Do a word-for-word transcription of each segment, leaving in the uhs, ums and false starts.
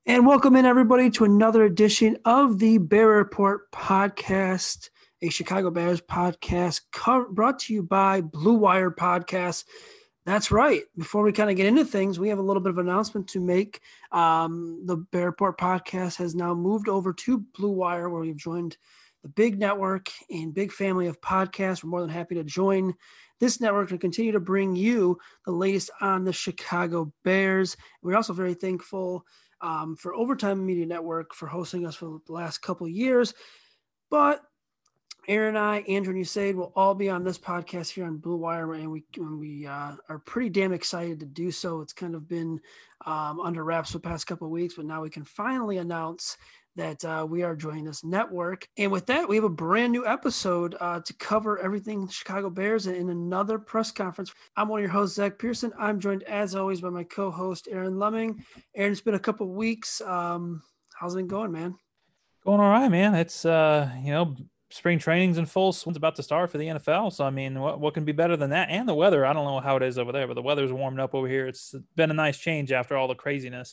And welcome in, everybody, to another edition of the Bear Report podcast, a Chicago Bears podcast co- brought to you by Blue Wire Podcast. That's right. Before we kind of get into things, we have a little bit of an announcement to make. Um, the Bear Report podcast has now moved over to Blue Wire, where we've joined the big network and big family of podcasts. We're more than happy to join this network and continue to bring you the latest on the Chicago Bears. We're also very thankful Um, for Overtime Media Network for hosting us for the last couple of years. But Aaron and I, Andrew and Usaid, will all be on this podcast here on Blue Wire, and we and we uh, are pretty damn excited to do so. It's kind of been um, under wraps for the past couple of weeks, but now we can finally announce that uh, we are joining this network. And with that, we have a brand new episode uh, to cover everything Chicago Bears and in another press conference. I'm one of your hosts, Zach Pearson. I'm joined, as always, by my co-host, Aaron Lemming. Aaron, it's been a couple of weeks. Um, how's it been going, man? Going all right, man. It's, uh, you know, spring training's in full swing. It's about to start for the N F L. So, I mean, what, what can be better than that? And the weather. I don't know how it is over there, but the weather's warmed up over here. It's been a nice change after all the craziness.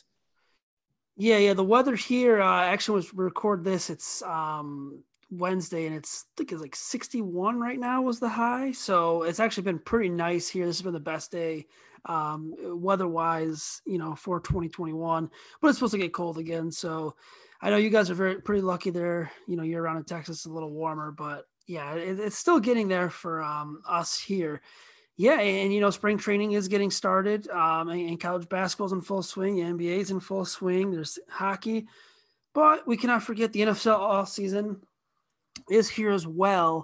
Yeah, yeah. The weather here, uh, actually, was record this. It's um, Wednesday, and it's I think it's like sixty-one right now was the high. So it's actually been pretty nice here. This has been the best day, um, weather-wise, you know, for twenty twenty-one. But it's supposed to get cold again. So I know you guys are very pretty lucky there. You know, year round in Texas, it's a little warmer, but yeah, it, it's still getting there for um, us here. Yeah, and you know, spring training is getting started, um, and, and college basketball's in full swing. The N B A's in full swing. There's hockey, but we cannot forget the N F L off season is here as well.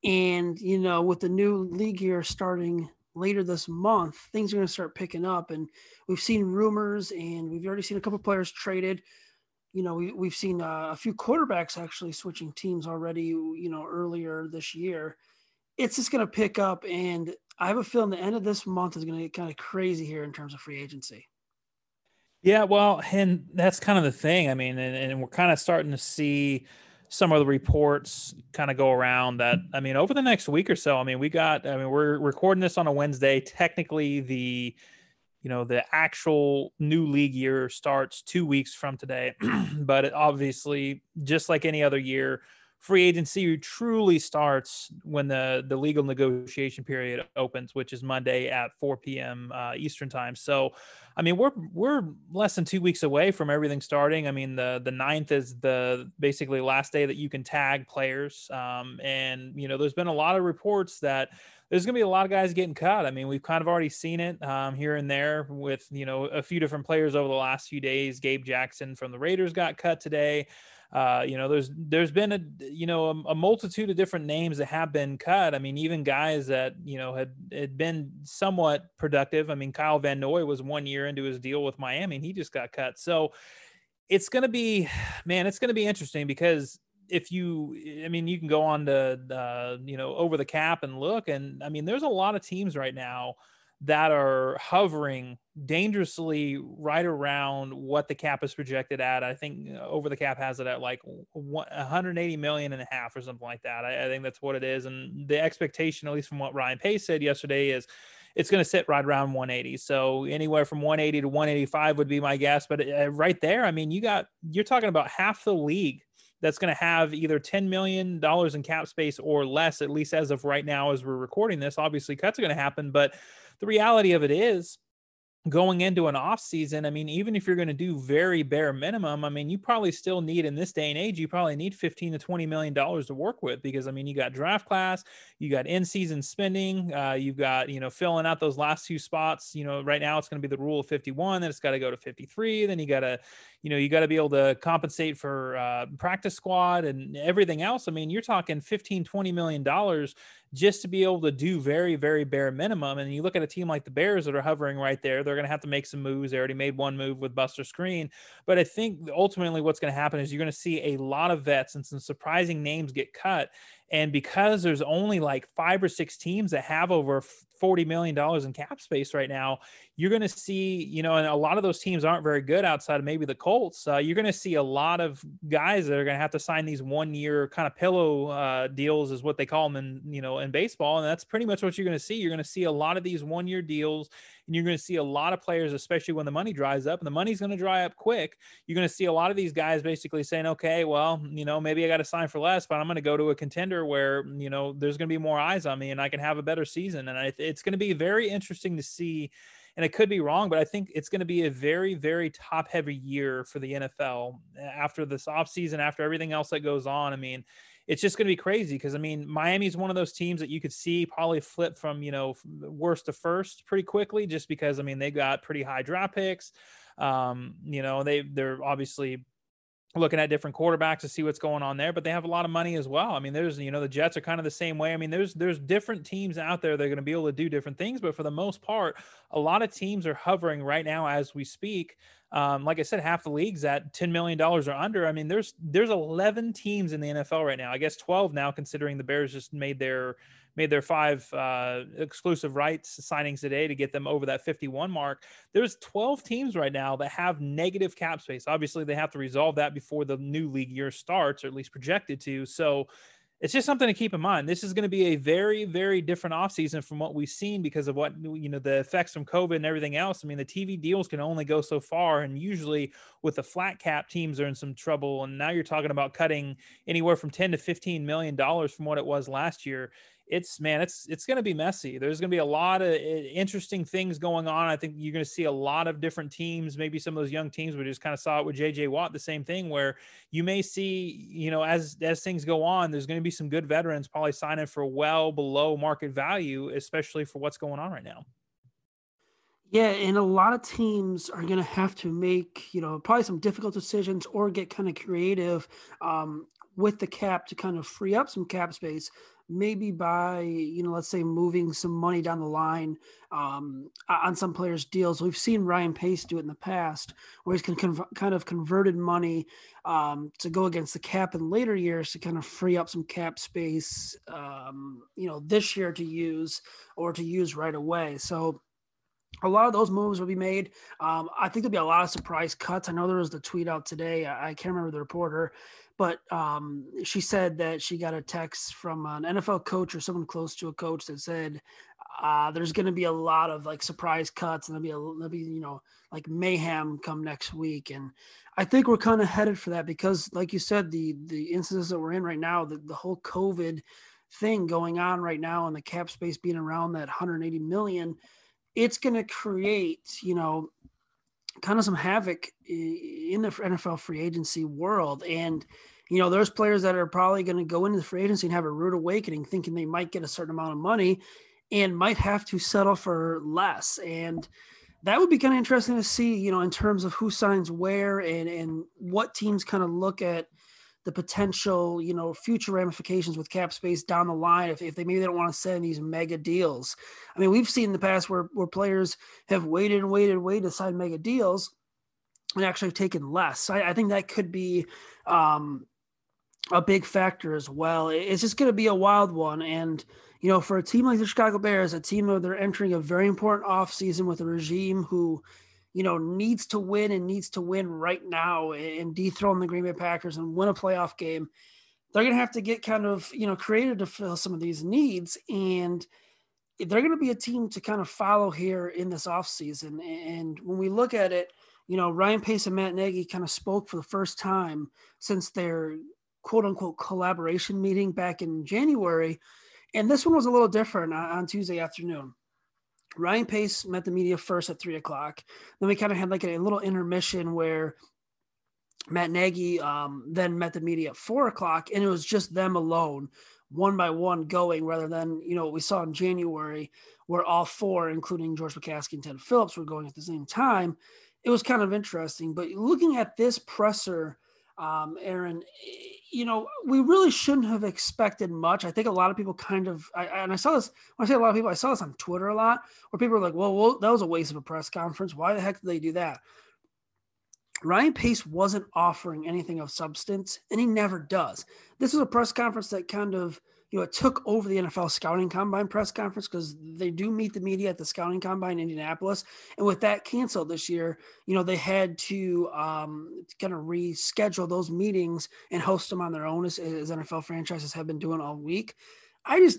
And you know, with the new league year starting later this month, things are going to start picking up. And we've seen rumors, and we've already seen a couple players traded. You know, we, we've seen uh, a few quarterbacks actually switching teams already. You know, earlier this year. It's just going to pick up, and I have a feeling the end of this month is going to get kind of crazy here in terms of free agency. Yeah, well, and that's kind of the thing. I mean, and, and we're kind of starting to see some of the reports kind of go around that, I mean, over the next week or so, I mean, we got, I mean, we're recording this on a Wednesday. Technically, the you know, the actual new league year starts two weeks from today. But it obviously, just like any other year, free agency truly starts when the, the legal negotiation period opens, which is Monday at four p.m. Uh, Eastern time. So, I mean, we're we're less than two weeks away from everything starting. I mean, the the ninth is the basically last day that you can tag players. Um, and, you know, there's been a lot of reports that there's going to be a lot of guys getting cut. I mean, we've kind of already seen it um, here and there with, you know, a few different players over the last few days. Gabe Jackson from the Raiders got cut today. Uh, you know, there's there's been a you know a, a multitude of different names that have been cut. I mean, even guys that you know had had been somewhat productive. I mean, Kyle Van Noy was one year into his deal with Miami, and he just got cut. So it's going to be, man, it's going to be interesting because if you, I mean, you can go on to, uh, you know, over the cap and look, and I mean, there's a lot of teams right now that are hovering dangerously right around what the cap is projected at. I think over the cap has it at like one hundred eighty million and a half or something like that. I, I think that's what it is. And the expectation, at least from what Ryan Pace said yesterday, is it's going to sit right around one eighty. So anywhere from one eighty to one eighty-five would be my guess. But uh, right there, I mean, you got, you're talking about half the league that's going to have either ten million dollars in cap space or less, at least as of right now, as we're recording this. Obviously cuts are going to happen, but the reality of it is, going into an off season, I mean, even if you're going to do very bare minimum, I mean, you probably still need, in this day and age, you probably need fifteen to twenty million dollars to work with, because I mean, you got draft class, you got in season spending, uh, you've got, you know, filling out those last two spots. You know, right now it's going to be the rule of fifty-one, then it's got to go to fifty-three. Then you got to, you know, you got to be able to compensate for uh, practice squad and everything else. I mean, you're talking fifteen, twenty million dollars just to be able to do very, very bare minimum. And you look at a team like the Bears that are hovering right there, they're going to have to make some moves. They already made one move with Buster Screen. But I think ultimately what's going to happen is you're going to see a lot of vets and some surprising names get cut. And because there's only like five or six teams that have over forty million dollars in cap space right now, you're going to see, you know, and a lot of those teams aren't very good outside of maybe the Colts. Uh, you're going to see a lot of guys that are going to have to sign these one year kind of pillow uh, deals, is what they call them in, you know, in baseball. And that's pretty much what you're going to see. You're going to see a lot of these one year deals. and you're going to see a lot of players, especially when the money dries up, and the money's going to dry up quick. You're going to see a lot of these guys basically saying, okay, well, you know, maybe I got to sign for less, but I'm going to go to a contender where, you know, there's going to be more eyes on me and I can have a better season. And I, it's going to be very interesting to see. And it could be wrong, but I think it's going to be a very, very top heavy year for the N F L after this offseason, after everything else that goes on. I mean, it's just going to be crazy because, I mean, Miami's one of those teams that you could see probably flip from, you know, worst to first pretty quickly, just because, I mean, they got pretty high draft picks. Um, you know, they, they're obviously looking at different quarterbacks to see what's going on there, but they have a lot of money as well. I mean, there's, you know, the Jets are kind of the same way. I mean, there's, there's different teams out there that are going to be able to do different things, but for the most part, a lot of teams are hovering right now as we speak. Um, like I said, half the leagues at ten million dollars or under. I mean, there's, there's eleven teams in the N F L right now, I guess twelve now, considering the Bears just made their, made their five uh, exclusive rights signings today to get them over that fifty-one mark. There's twelve teams right now that have negative cap space. Obviously they have to resolve that before the new league year starts, or at least projected to. So it's just something to keep in mind. This is going to be a very, very different offseason from what we've seen because of what, you know, the effects from COVID and everything else. I mean, the T V deals can only go so far. And usually with the flat cap, teams are in some trouble. And now you're talking about cutting anywhere from ten to fifteen million dollars from what it was last year. It's, man, it's, it's going to be messy. There's going to be a lot of interesting things going on. I think you're going to see a lot of different teams, maybe some of those young teams. We just kind of saw it with J J Watt, the same thing, where you may see, you know, as, as things go on, there's going to be some good veterans probably signing for well below market value, especially for what's going on right now. Yeah, and a lot of teams are going to have to make, you know, probably some difficult decisions or get kind of creative um, with the cap to kind of free up some cap space, maybe by, you know, let's say moving some money down the line um, on some players' deals. We've seen Ryan Pace do it in the past, where he's con- kind of converted money um, to go against the cap in later years to kind of free up some cap space, um, you know, this year to use or to use right away. So a lot of those moves will be made. Um, I think there'll be a lot of surprise cuts. I know there was the tweet out today. I, I can't remember the reporter, but um, she said that she got a text from an N F L coach or someone close to a coach that said uh, there's going to be a lot of like surprise cuts and there'll be a, there'll be, you know, like mayhem come next week. And I think we're kind of headed for that because, like you said, the the instances that we're in right now, the, the whole COVID thing going on right now and the cap space being around that one hundred eighty million, it's going to create, you know, kind of some havoc in the N F L free agency world. And, you know, there's players that are probably going to go into the free agency and have a rude awakening thinking they might get a certain amount of money and might have to settle for less. And that would be kind of interesting to see, you know, in terms of who signs where and, and what teams kind of look at the potential, you know, future ramifications with cap space down the line if, if they maybe they don't want to send these mega deals. I mean, we've seen in the past where, where players have waited and waited and waited to sign mega deals and actually have taken less. So I, I think that could be um, a big factor as well. It's just going to be a wild one. And, you know, for a team like the Chicago Bears, a team where they're entering a very important offseason with a regime who, you know, needs to win and needs to win right now and dethrone the Green Bay Packers and win a playoff game, they're going to have to get kind of, you know, creative to fill some of these needs. And they're going to be a team to kind of follow here in this offseason. And when we look at it, you know, Ryan Pace and Matt Nagy kind of spoke for the first time since their quote unquote collaboration meeting back in January. And this one was a little different on Tuesday afternoon. Ryan Pace met the media first at three o'clock. Then we kind of had like a, a little intermission where Matt Nagy um, then met the media at four o'clock, and it was just them alone, one by one going, rather than, you know, what we saw in January where all four, including George McCaskey and Ted Phillips, were going at the same time. It was kind of interesting. But looking at this presser, um, Aaron, you know, we really shouldn't have expected much. I think a lot of people kind of, I, and I saw this, when I say a lot of people, I saw this on Twitter a lot, where people were like, well, well, that was a waste of a press conference. Why the heck did they do that? Ryan Pace wasn't offering anything of substance, and he never does. This was a press conference that kind of, you know, it took over the N F L Scouting Combine press conference because they do meet the media at the Scouting Combine in Indianapolis. And with that canceled this year, you know, they had to um, kind of reschedule those meetings and host them on their own as, as N F L franchises have been doing all week. I just,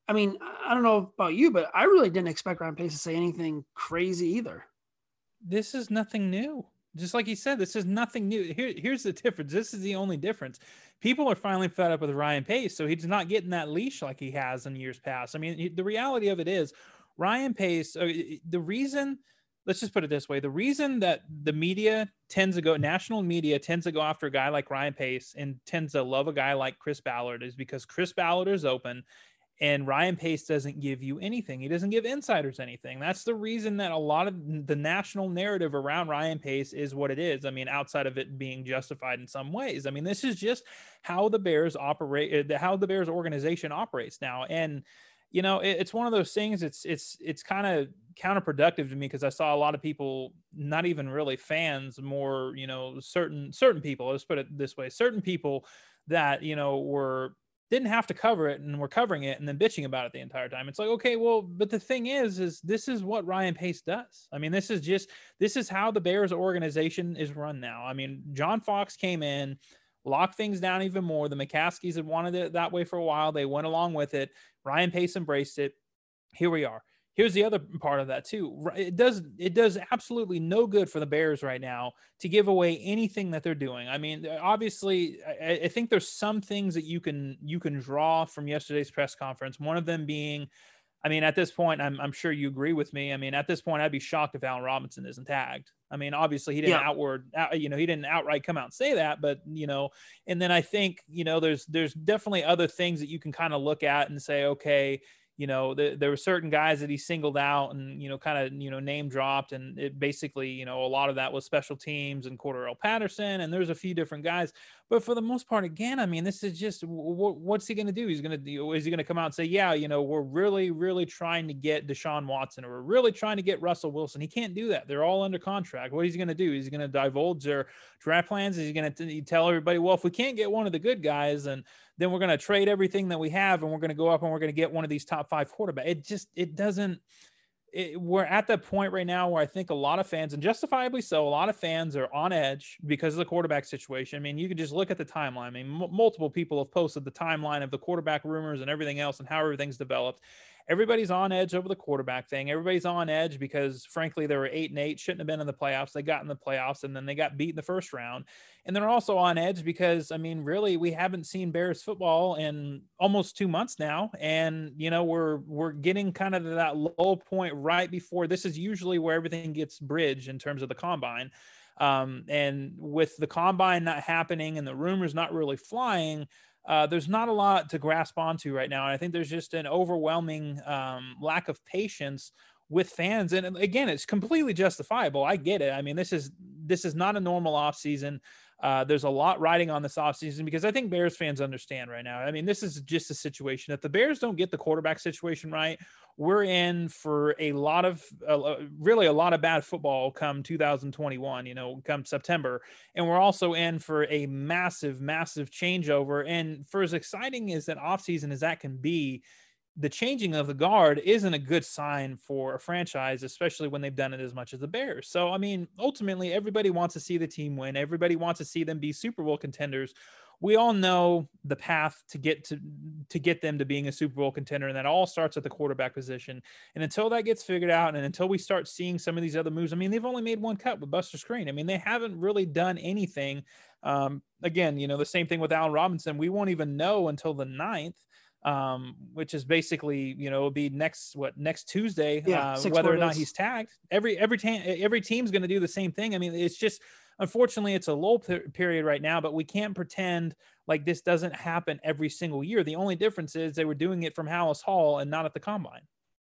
I mean, I don't know about you, but I really didn't expect Ryan Pace to say anything crazy either. This is nothing new. Just like he said, this is nothing new. Here, here's the difference. This is the only difference. People are finally fed up with Ryan Pace, so he's not getting that leash like he has in years past. I mean, the reality of it is Ryan Pace, uh, the reason, let's just put it this way, the reason that the media tends to go, national media tends to go after a guy like Ryan Pace and tends to love a guy like Chris Ballard is because Chris Ballard is open and Ryan Pace doesn't give you anything. He doesn't give insiders anything. That's the reason that a lot of the national narrative around Ryan Pace is what it is. I mean, outside of it being justified in some ways. I mean, this is just how the Bears operate, how the Bears organization operates now. And, you know, it, it's one of those things. It's, it's, it's kind of counterproductive to me because I saw a lot of people, not even really fans, more, you know, certain, certain people, let's put it this way, certain people that, you know, were, didn't have to cover it and we're covering it and then bitching about it the entire time. It's like, okay, well, but the thing is, is this is what Ryan Pace does. I mean, this is just, this is how the Bears organization is run now. I mean, John Fox came in, locked things down even more. The McCaskies had wanted it that way for a while. They went along with it. Ryan Pace embraced it. Here we are. Here's the other part of that too. It does, it does absolutely no good for the Bears right now to give away anything that they're doing. I mean, obviously I, I think there's some things that you can, you can draw from yesterday's press conference. One of them being, I mean, at this point, I'm, I'm sure you agree with me. I mean, at this point, I'd be shocked if Allen Robinson isn't tagged. I mean, obviously he didn't yeah. outward, out, you know, he didn't outright come out and say that, but you know, and then I think, you know, there's, there's definitely other things that you can kind of look at and say, okay, you know, the, there were certain guys that he singled out and, you know, kind of, you know, name dropped. And it basically, you know, a lot of that was special teams and Cordarrelle Patterson. And there's a few different guys. But for the most part, again, I mean, this is just, w- what's he going to do? He's going to do, is he going to come out and say, yeah, you know, we're really, really trying to get Deshaun Watson or we're really trying to get Russell Wilson. He can't do that. They're all under contract. What is he going to do? Is he going to divulge their draft plans? Is he going to tell everybody, well, if we can't get one of the good guys, and then we're going to trade everything that we have and we're going to go up and we're going to get one of these top five quarterbacks. It just, it doesn't, it, we're at that point right now where I think a lot of fans, and justifiably so, a lot of fans are on edge because of the quarterback situation. I mean, you could just look at the timeline. I mean, m- multiple people have posted the timeline of the quarterback rumors and everything else and how everything's developed. Everybody's on edge over the quarterback thing. Everybody's on edge because, frankly, they were eight and eight, shouldn't have been in the playoffs. They got in the playoffs, and then they got beat in the first round. And they're also on edge because, I mean, really, we haven't seen Bears football in almost two months now. And, you know, we're we're getting kind of to that low point right before. This is usually where everything gets bridged in terms of the combine. Um, and with the combine not happening and the rumors not really flying, Uh, there's not a lot to grasp onto right now. And I think there's just an overwhelming um, lack of patience with fans. And again, it's completely justifiable. I get it. I mean, this is, this is not a normal off season. Uh, there's a lot riding on this off season because I think Bears fans understand right now. I mean, this is just a situation that the Bears don't get the quarterback situation right. We're in for a lot of, uh, really a lot of bad football come two thousand twenty-one, you know, come September. And we're also in for a massive, massive changeover. And for as exciting as that offseason as that can be, the changing of the guard isn't a good sign for a franchise, especially when they've done it as much as the Bears. So, I mean, ultimately, everybody wants to see the team win. Everybody wants to see them be Super Bowl contenders. We all know the path to get to, to get them to being a Super Bowl contender, and that all starts at the quarterback position. And until that gets figured out, and until we start seeing some of these other moves, I mean, they've only made one cut with Buster Skrine. I mean, they haven't really done anything. Um, again, you know, the same thing with Allen Robinson. We won't even know until the ninth. Um, which is basically, you know, it'll be next, what, next Tuesday, yeah, uh, whether or not he's tagged. Every, every team, every team's going to do the same thing. I mean, it's just, unfortunately, it's a lull per- period right now, but we can't pretend like this doesn't happen every single year. The only difference is they were doing it from Hallis Hall and not at the combine.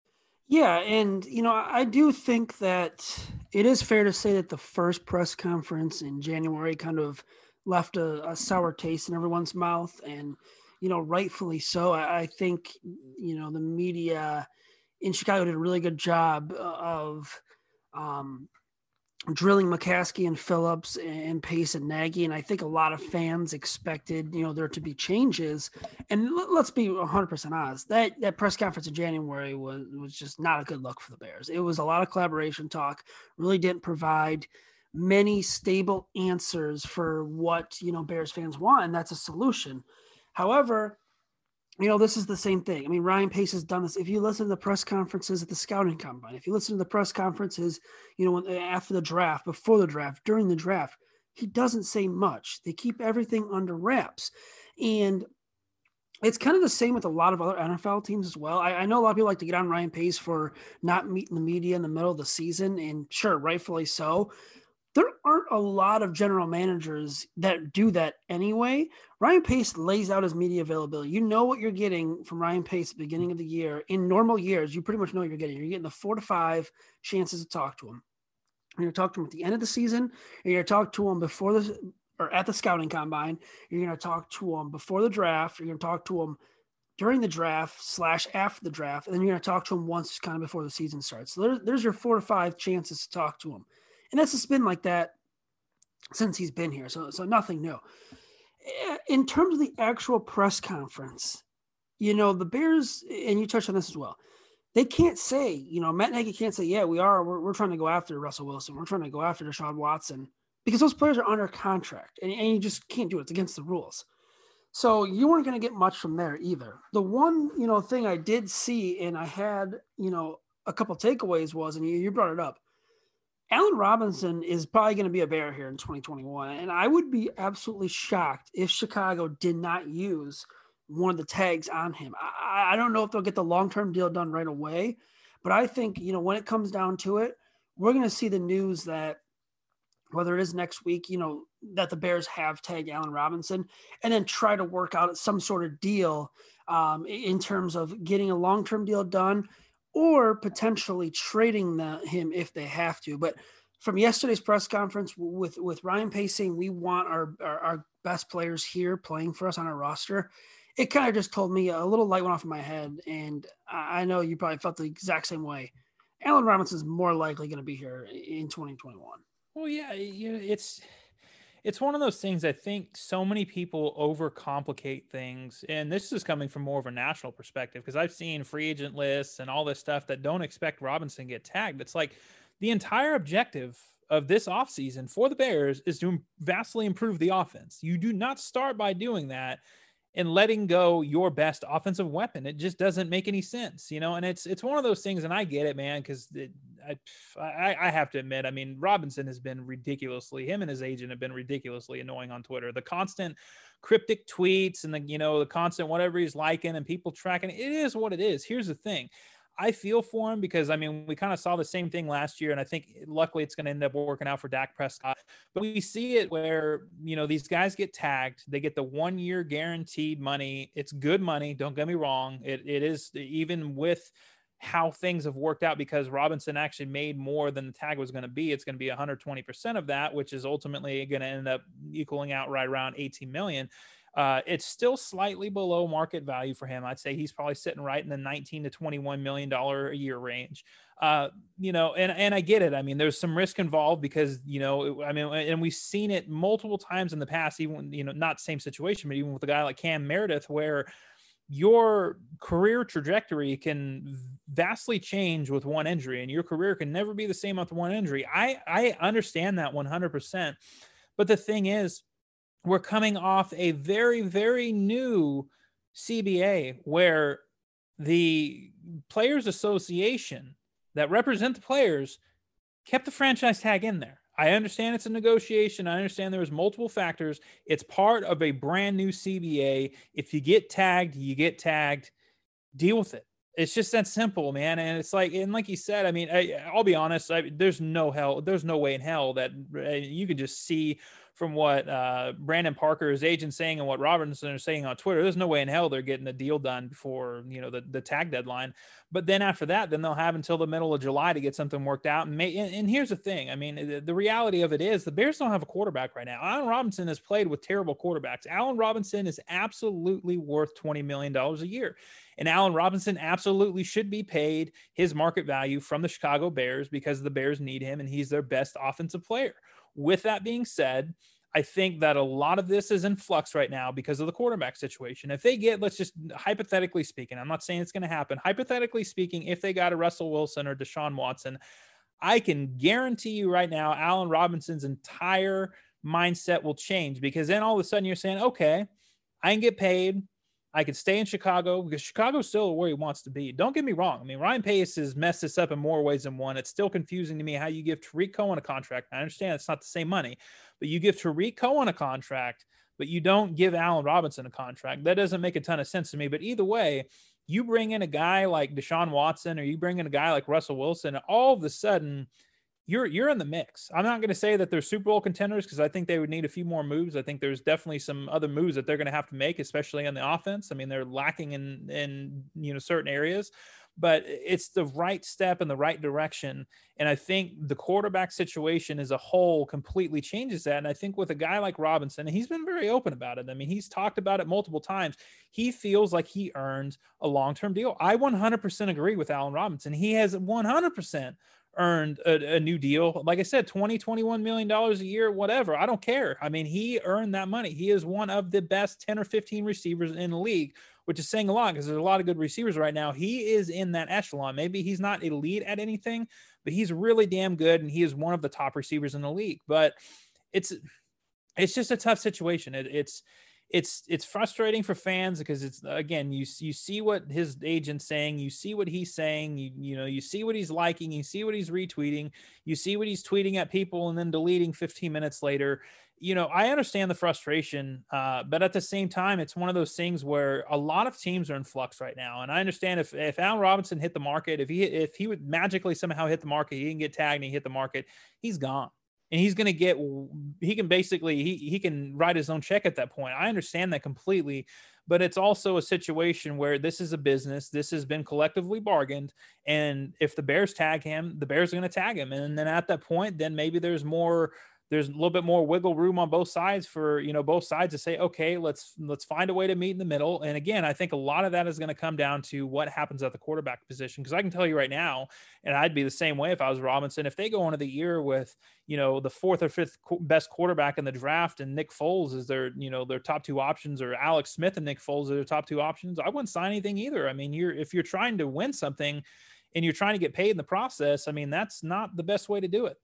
Yeah. And, you know, I do think that it is fair to say that the first press conference in January kind of left a, a sour taste in everyone's mouth, and, you know, rightfully so. I, I think, you know, the media in Chicago did a really good job of um, drilling McCaskey and Phillips and Pace and Nagy. And I think a lot of fans expected, you know, there to be changes. And let's be one hundred percent honest, that, that press conference in January was, was just not a good look for the Bears. It was a lot of collaboration talk, really didn't provide many stable answers for what, you know, Bears fans want. And that's a solution. However, you know, this is the same thing. I mean, Ryan Pace has done this. If you listen to the press conferences at the scouting combine, if you listen to the press conferences, you know, when, after the draft, before the draft, during the draft, he doesn't say much. They keep everything under wraps. And it's kind of the same with a lot of other N F L teams as well. I, I know a lot of people like to get on Ryan Pace for not meeting the media in the middle of the season, and sure, rightfully so. There aren't a lot of general managers that do that anyway. Ryan Pace lays out his media availability. You know what you're getting from Ryan Pace at the beginning of the year. In normal years, you pretty much know what you're getting. You're getting the four to five chances to talk to him. You're going to talk to him at the end of the season. You're going to talk to him before the or at the scouting combine. You're going to talk to him before the draft. You're going to talk to him during the draft slash after the draft. And then you're going to talk to him once kind of before the season starts. So there's, there's your four to five chances to talk to him. And that's just been like that since he's been here. So, so nothing new. In terms of the actual press conference, you know, the Bears, and you touched on this as well, they can't say, you know, Matt Nagy can't say, yeah, we are, we're, we're trying to go after Russell Wilson. We're trying to go after Deshaun Watson, because those players are under contract, and, and you just can't do it. It's against the rules. So you weren't going to get much from there either. The one, you know, thing I did see, and I had, you know, a couple takeaways was, and you, you brought it up, Allen Robinson is probably going to be a Bear here in twenty twenty-one. And I would be absolutely shocked if Chicago did not use one of the tags on him. I, I don't know if they'll get the long-term deal done right away, but I think, you know, when it comes down to it, we're going to see the news that whether it is next week, you know, that the Bears have tagged Allen Robinson, and then try to work out some sort of deal um, in terms of getting a long-term deal done, or potentially trading the, him if they have to. But from yesterday's press conference with, with Ryan Pace saying we want our, our, our best players here playing for us on our roster, it kind of just told me a little light went off in my head. And I know you probably felt the exact same way. Allen Robinson is more likely going to be here in twenty twenty-one. Well, yeah, you know, it's it's one of those things. I think so many people overcomplicate things, and this is coming from more of a national perspective, because I've seen free agent lists and all this stuff that don't expect Robinson to get tagged. It's like the entire objective of this offseason for the Bears is to vastly improve the offense. You do not start by doing that and letting go your best offensive weapon. It just doesn't make any sense, you know? And it's, it's one of those things, and I get it, man. Cause it, I, I, I have to admit, I mean, Robinson has been ridiculously, him and his agent have been ridiculously annoying on Twitter. The constant cryptic tweets and the, you know, the constant, whatever he's liking and people tracking, it is what it is. Here's the thing. I feel for him because, I mean, we kind of saw the same thing last year, and I think luckily it's going to end up working out for Dak Prescott. But we see it where, you know, these guys get tagged. They get the one-year guaranteed money. It's good money. Don't get me wrong. It It is, even with how things have worked out, because Robinson actually made more than the tag was going to be. It's going to be one hundred twenty percent of that, which is ultimately going to end up equaling out right around eighteen million dollars. Uh, it's still slightly below market value for him. I'd say he's probably sitting right in the nineteen to twenty-one million dollars a year range. Uh, you know, and, and I get it. I mean, there's some risk involved because, you know, I mean, and we've seen it multiple times in the past, even, you know, not same situation, but even with a guy like Cam Meredith, where your career trajectory can vastly change with one injury, and your career can never be the same with one injury. I, I understand that one hundred percent. But the thing is, we're coming off a very, very new C B A where the Players Association that represent the players kept the franchise tag in there. I understand it's a negotiation. I understand there's multiple factors. It's part of a brand new C B A. If you get tagged, you get tagged. Deal with it. It's just that simple, man. And it's like, and like you said, I mean, I, I'll be honest. I, there's no hell. There's no way in hell that uh, you could just see from what uh, Brandon Parker, his agent, saying and what Robinson is saying on Twitter. There's no way in hell they're getting a deal done before, you know, the, the tag deadline. But then after that, then they'll have until the middle of July to get something worked out. And, may, and, and here's the thing. I mean, the, the reality of it is the Bears don't have a quarterback right now. Allen Robinson has played with terrible quarterbacks. Allen Robinson is absolutely worth twenty million dollars a year. And Allen Robinson absolutely should be paid his market value from the Chicago Bears, because the Bears need him and he's their best offensive player. With that being said, I think that a lot of this is in flux right now because of the quarterback situation. If they get, let's just hypothetically speaking, I'm not saying it's going to happen. Hypothetically speaking, if they got a Russell Wilson or Deshaun Watson, I can guarantee you right now, Allen Robinson's entire mindset will change, because then all of a sudden you're saying, okay, I can get paid. I could stay in Chicago because Chicago's still where he wants to be. Don't get me wrong. I mean, Ryan Pace has messed this up in more ways than one. It's still confusing to me how you give Tariq Cohen a contract. I understand it's not the same money, but you give Tariq Cohen a contract, but you don't give Allen Robinson a contract. That doesn't make a ton of sense to me. But either way, you bring in a guy like Deshaun Watson or you bring in a guy like Russell Wilson, and all of a sudden you're you're in the mix. I'm not going to say that they're Super Bowl contenders because I think they would need a few more moves. I think there's definitely some other moves that they're going to have to make, especially on the offense. I mean, they're lacking in in you know certain areas, but it's the right step in the right direction. And I think the quarterback situation as a whole completely changes that. And I think with a guy like Robinson, and he's been very open about it. I mean, he's talked about it multiple times. He feels like he earned a long-term deal. I one hundred percent agree with Allen Robinson. He has one hundred percent earned a, a new deal. Like I said, twenty, twenty-one million dollars a year, whatever. I don't care. I mean, he earned that money. He is one of the best ten or fifteen receivers in the league, which is saying a lot because there's a lot of good receivers right now. He is in that echelon. Maybe he's not elite at anything, but he's really damn good. And he is one of the top receivers in the league, but it's, it's just a tough situation. It, it's, It's it's frustrating for fans because it's, again, you you see what his agent's saying, you see what he's saying, you you know, you see what he's liking, you see what he's retweeting, you see what he's tweeting at people and then deleting fifteen minutes later. You know, I understand the frustration, uh, but at the same time, it's one of those things where a lot of teams are in flux right now. And I understand if if Allen Robinson hit the market, if he if he would magically somehow hit the market, he didn't get tagged and he hit the market, he's gone. And he's going to get, he can basically, he, he can write his own check at that point. I understand that completely, but it's also a situation where this is a business. This has been collectively bargained. And if the Bears tag him, the Bears are going to tag him. And then at that point, then maybe there's more, there's a little bit more wiggle room on both sides for, you know, both sides to say, okay, let's, let's find a way to meet in the middle. And again, I think a lot of that is going to come down to what happens at the quarterback position. Cause I can tell you right now, and I'd be the same way if I was Robinson, if they go into the year with, you know, the fourth or fifth best quarterback in the draft and Nick Foles is their, you know, their top two options, or Alex Smith and Nick Foles are their top two options, I wouldn't sign anything either. I mean, you're, if you're trying to win something and you're trying to get paid in the process, I mean, that's not the best way to do it.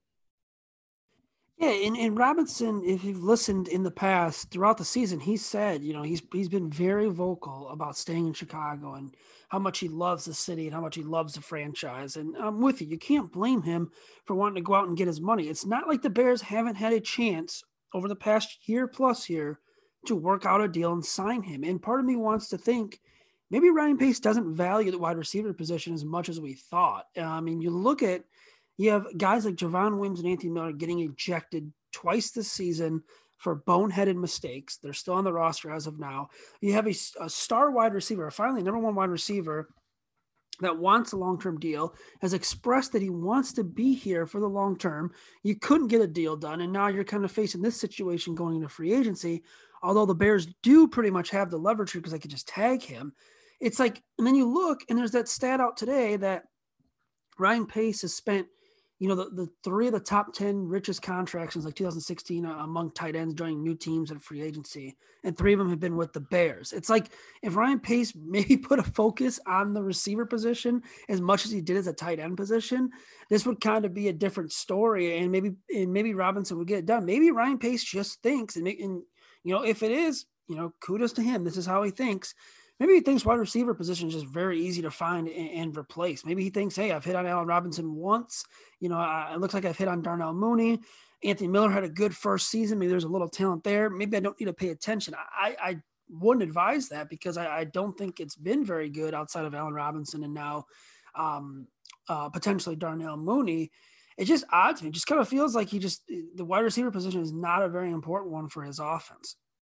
Yeah, and, and Robinson, if you've listened in the past throughout the season, he said, you know, he's he's been very vocal about staying in Chicago and how much he loves the city and how much he loves the franchise. And I'm with you. You can't blame him for wanting to go out and get his money. It's not like the Bears haven't had a chance over the past year plus year to work out a deal and sign him. And part of me wants to think maybe Ryan Pace doesn't value the wide receiver position as much as we thought. I mean, you look at, you have guys like Javon Williams and Anthony Miller getting ejected twice this season for boneheaded mistakes. They're still on the roster as of now. You have a, a star wide receiver, finally number one wide receiver that wants a long-term deal, has expressed that he wants to be here for the long term. You couldn't get a deal done, and now you're kind of facing this situation going into free agency, although the Bears do pretty much have the leverage here because they could just tag him. It's like, and then you look, and there's that stat out today that Ryan Pace has spent, you know, the, the three of the top ten richest contracts since like two thousand sixteen uh, among tight ends joining new teams in free agency. And three of them have been with the Bears. It's like if Ryan Pace maybe put a focus on the receiver position as much as he did as a tight end position, this would kind of be a different story. And maybe, and maybe Robinson would get it done. Maybe Ryan Pace just thinks, and, and you know, if it is, you know, kudos to him. This is how he thinks. Maybe he thinks wide receiver position is just very easy to find and, and replace. Maybe he thinks, hey, I've hit on Allen Robinson once. You know, I, it looks like I've hit on Darnell Mooney. Anthony Miller had a good first season. Maybe there's a little talent there. Maybe I don't need to pay attention. I, I wouldn't advise that because I, I don't think it's been very good outside of Allen Robinson and now um, uh, potentially Darnell Mooney. It's just odd to me. It just kind of feels like he just – the wide receiver position is not a very important one for his offense.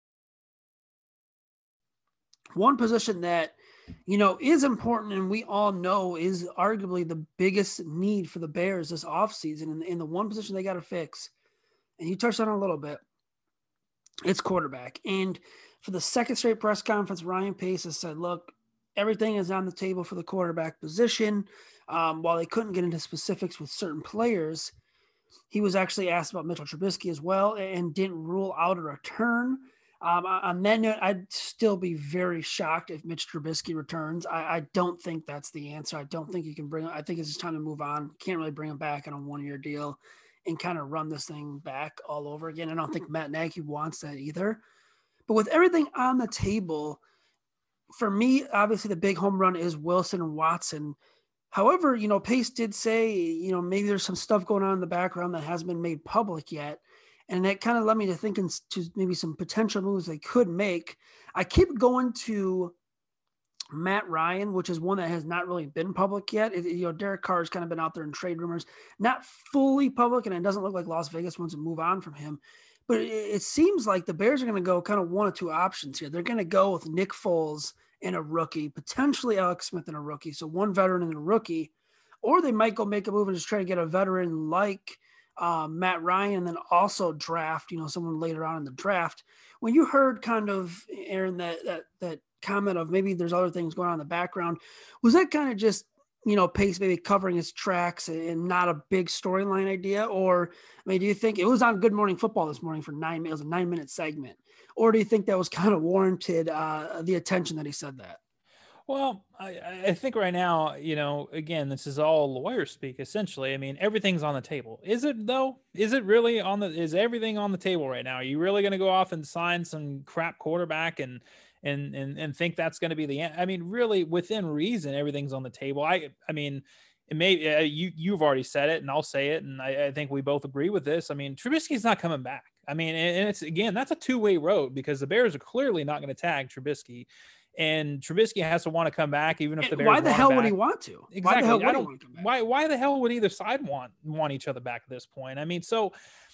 One position that, you know, is important and we all know is arguably the biggest need for the Bears this offseason, and, and the one position they got to fix, and you touched on it a little bit, it's quarterback. And for the second straight press conference, Ryan Pace has said, look, everything is on the table for the quarterback position. Um, while they couldn't get into specifics with certain players, he was actually asked about Mitchell Trubisky as well and didn't rule out a return. Um, on that note, I'd still be very shocked if Mitch Trubisky returns. I, I don't think that's the answer. I don't think you can bring – I think it's just time to move on. Can't really bring him back on a one-year deal and kind of run this thing back all over again. I don't think Matt Nagy wants that either. But with everything on the table, for me, obviously the big home run is Wilson and Watson. However, you know, Pace did say, you know, maybe there's some stuff going on in the background that hasn't been made public yet. And that kind of led me to thinking to maybe some potential moves they could make. I keep going to Matt Ryan, which is one that has not really been public yet. It, you know, Derek Carr has kind of been out there in trade rumors, not fully public, and it doesn't look like Las Vegas wants to move on from him. But it, it seems like the Bears are going to go kind of one of two options here. They're going to go with Nick Foles and a rookie, potentially Alex Smith and a rookie, so one veteran and a rookie, or they might go make a move and just try to get a veteran like uh, Matt Ryan, and then also draft, you know, someone later on in the draft. When you heard kind of, Aaron, that that that comment of maybe there's other things going on in the background, was that kind of just, you know, Pace maybe covering his tracks and not a big storyline idea? Or, I mean, do you think it was on Good Morning Football this morning for nine minutes, a nine minute segment? Or do you think that was kind of warranted, uh, the attention that he said that? Well, I, I think right now, you know, again, this is all lawyer speak, essentially. I mean, everything's on the table. Is it though? Is it really on the, is everything on the table right now? Are you really going to go off and sign some crap quarterback and, and, and, and think that's going to be the end? I mean, really within reason, everything's on the table. I, I mean, it may, uh, you, you've already said it and I'll say it. And I, I think we both agree with this. I mean, Trubisky's not coming back. I mean, and it's, again, that's a two-way road because the Bears are clearly not going to tag Trubisky. And Trubisky has to want to come back, even if the Bears why the hell back. would he want to? Exactly. Why the hell would I don't, he want to come back? Why, why the hell would either side want, want each other back at this point? I mean, so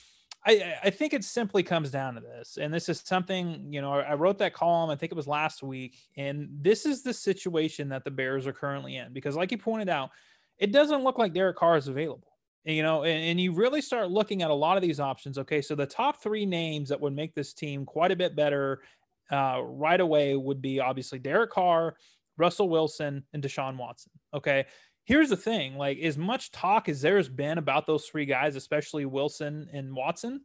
I, I think it simply comes down to this. And this is something, you know, I wrote that column, I think it was last week. And this is the situation that the Bears are currently in. Because like you pointed out, it doesn't look like Derek Carr is available. You know, and, and you really start looking at a lot of these options. Okay, so the top three names that would make this team quite a bit better uh, right away would be obviously Derek Carr, Russell Wilson, and Deshaun Watson. Okay, here's the thing: like, as much talk as there's been about those three guys, especially Wilson and Watson,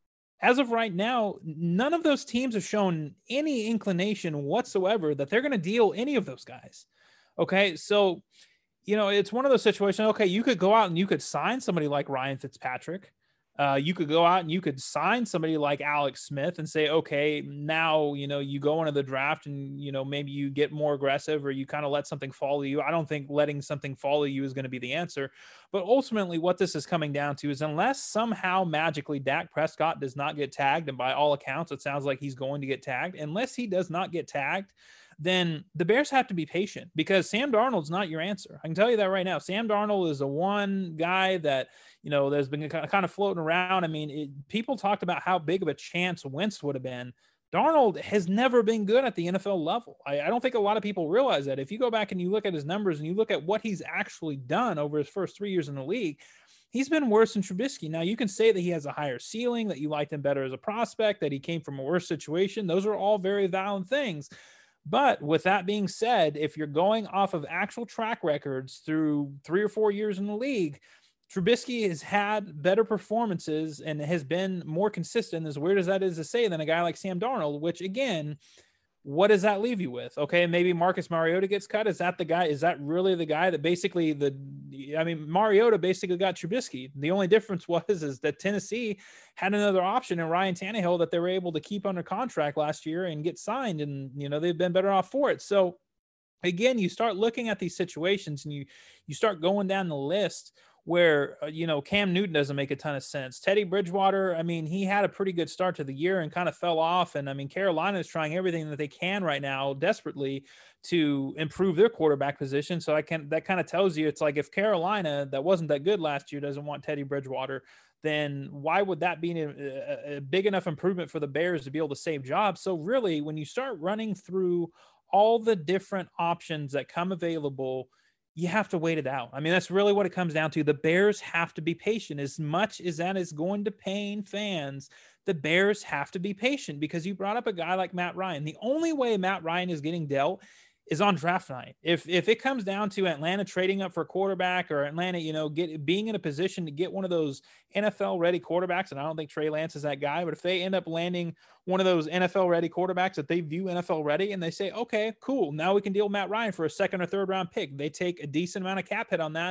as of right now, none of those teams have shown any inclination whatsoever that they're going to deal any of those guys. Okay, so. You know, it's one of those situations. Okay, you could go out and you could sign somebody like Ryan Fitzpatrick. Uh, you could go out and you could sign somebody like Alex Smith and say, okay, now, you know, you go into the draft and, you know, maybe you get more aggressive or you kind of let something fall to you. I don't think letting something fall to you is going to be the answer. But ultimately what this is coming down to is unless somehow magically Dak Prescott does not get tagged, and by all accounts, it sounds like he's going to get tagged. Unless he does not get tagged, then the Bears have to be patient because Sam Darnold's not your answer. I can tell you that right now. Sam Darnold is the one guy that, you know, there's been kind of floating around. I mean, it, people talked about how big of a chance Wentz would have been. Darnold has never been good at the N F L level. I, I don't think a lot of people realize that. If you go back and you look at his numbers and you look at what he's actually done over his first three years in the league, he's been worse than Trubisky. Now, you can say that he has a higher ceiling, that you liked him better as a prospect, that he came from a worse situation. Those are all very valid things. But with that being said, if you're going off of actual track records through three or four years in the league, Trubisky has had better performances and has been more consistent, as weird as that is to say, than a guy like Sam Darnold, which again, what does that leave you with? Okay, maybe Marcus Mariota gets cut. Is that the guy? Is that really the guy that basically the, I mean, Mariota basically got Trubisky. The only difference was is that Tennessee had another option in Ryan Tannehill that they were able to keep under contract last year and get signed. And, you know, they've been better off for it. So again, you start looking at these situations and you, you start going down the list where, uh, you know, Cam Newton doesn't make a ton of sense. Teddy Bridgewater, I mean, he had a pretty good start to the year and kind of fell off. And I mean, Carolina is trying everything that they can right now desperately to improve their quarterback position. So I can, that kind of tells you, it's like if Carolina, that wasn't that good last year, doesn't want Teddy Bridgewater, then why would that be a, a big enough improvement for the Bears to be able to save jobs? So really, when you start running through all the different options that come available, you have to wait it out. I mean, that's really what it comes down to. The Bears have to be patient. As much as that is going to pain fans, the Bears have to be patient because you brought up a guy like Matt Ryan. The only way Matt Ryan is getting dealt is on draft night. If if it comes down to Atlanta trading up for a quarterback or Atlanta, you know, get being in a position to get one of those N F L ready quarterbacks, and I don't think Trey Lance is that guy, but if they end up landing one of those N F L ready quarterbacks that they view N F L ready and they say, okay, cool, now we can deal with Matt Ryan for a second or third round pick. They take a decent amount of cap hit on that,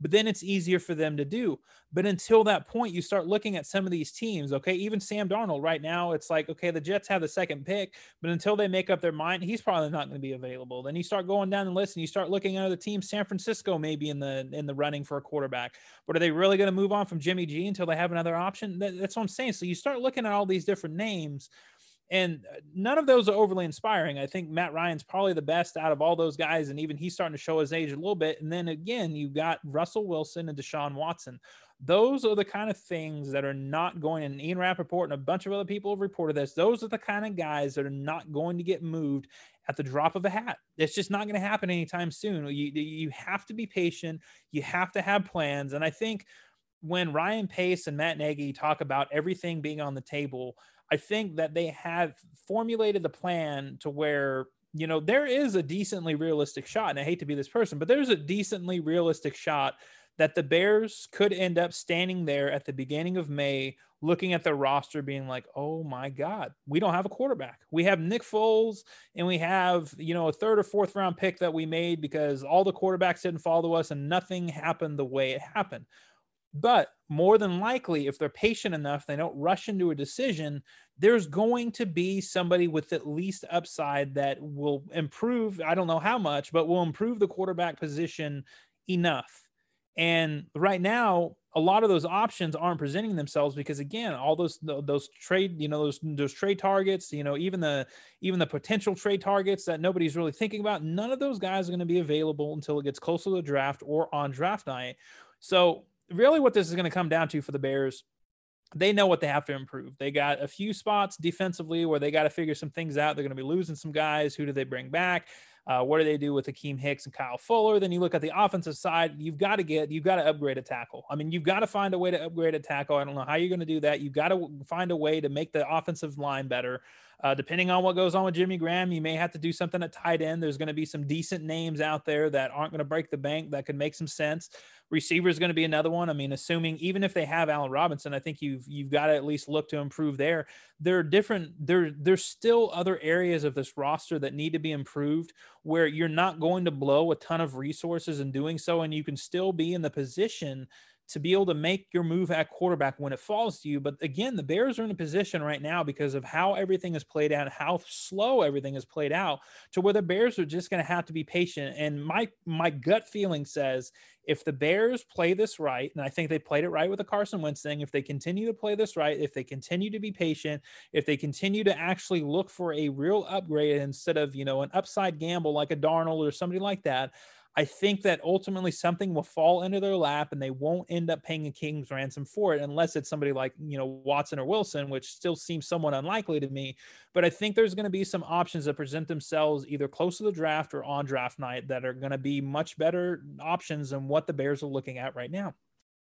but then it's easier for them to do. But until that point, you start looking at some of these teams, okay, even Sam Darnold right now, it's like, okay, the Jets have the second pick, but until they make up their mind, he's probably not going to be available. Then you start going down the list and you start looking at other teams. San Francisco may be in the in the running for a quarterback, but are they really going to move on from Jimmy G until they have another option? That, that's what I'm saying. So you start looking at all these different names, and none of those are overly inspiring. I think Matt Ryan's probably the best out of all those guys, and even he's starting to show his age a little bit. And then again, you've got Russell Wilson and Deshaun Watson. Those are the kind of things that are not going, and Ian Rappaport and a bunch of other people have reported this. Those are the kind of guys that are not going to get moved at the drop of a hat. It's just not going to happen anytime soon. You, you have to be patient. You have to have plans. And I think when Ryan Pace and Matt Nagy talk about everything being on the table, I think that they have formulated the plan to where, you know, there is a decently realistic shot, and I hate to be this person, but there's a decently realistic shot that the Bears could end up standing there at the beginning of May, looking at their roster being like, oh my God, we don't have a quarterback. We have Nick Foles, and we have, you know, a third or fourth round pick that we made because all the quarterbacks didn't fall to us and nothing happened the way it happened. But more than likely, if they're patient enough, they don't rush into a decision, there's going to be somebody with at least upside that will improve. I don't know how much, but will improve the quarterback position enough. And right now, a lot of those options aren't presenting themselves because, again, all those those trade, you know, those those trade targets, you know, even the even the potential trade targets that nobody's really thinking about, none of those guys are going to be available until it gets closer to the draft or on draft night. So really what this is going to come down to for the Bears, they know what they have to improve. They got a few spots defensively where they got to figure some things out. They're going to be losing some guys. Who do they bring back? Uh, what do they do with Akeem Hicks and Kyle Fuller? Then you look at the offensive side. You've got to get, you've got to upgrade a tackle. I mean, you've got to find a way to upgrade a tackle. I don't know how you're going to do that. You've got to find a way to make the offensive line better. Uh, depending on what goes on with Jimmy Graham, you may have to do something at tight end. There's going to be some decent names out there that aren't going to break the bank that could make some sense. Receiver is going to be another one. I mean, assuming even if they have Allen Robinson, I think you've you've got to at least look to improve there. There are different. There there's still other areas of this roster that need to be improved where you're not going to blow a ton of resources in doing so, and you can still be in the position to be able to make your move at quarterback when it falls to you. But again, the Bears are in a position right now because of how everything is played out, how slow everything is played out, to where the Bears are just going to have to be patient. And my, my gut feeling says if the Bears play this right, and I think they played it right with the Carson Wentz thing, if they continue to play this right, if they continue to be patient, if they continue to actually look for a real upgrade instead of, you know, an upside gamble like a Darnold or somebody like that, I think that ultimately something will fall into their lap and they won't end up paying a king's ransom for it unless it's somebody like, you know, Watson or Wilson, which still seems somewhat unlikely to me. But I think there's going to be some options that present themselves either close to the draft or on draft night that are going to be much better options than what the Bears are looking at right now.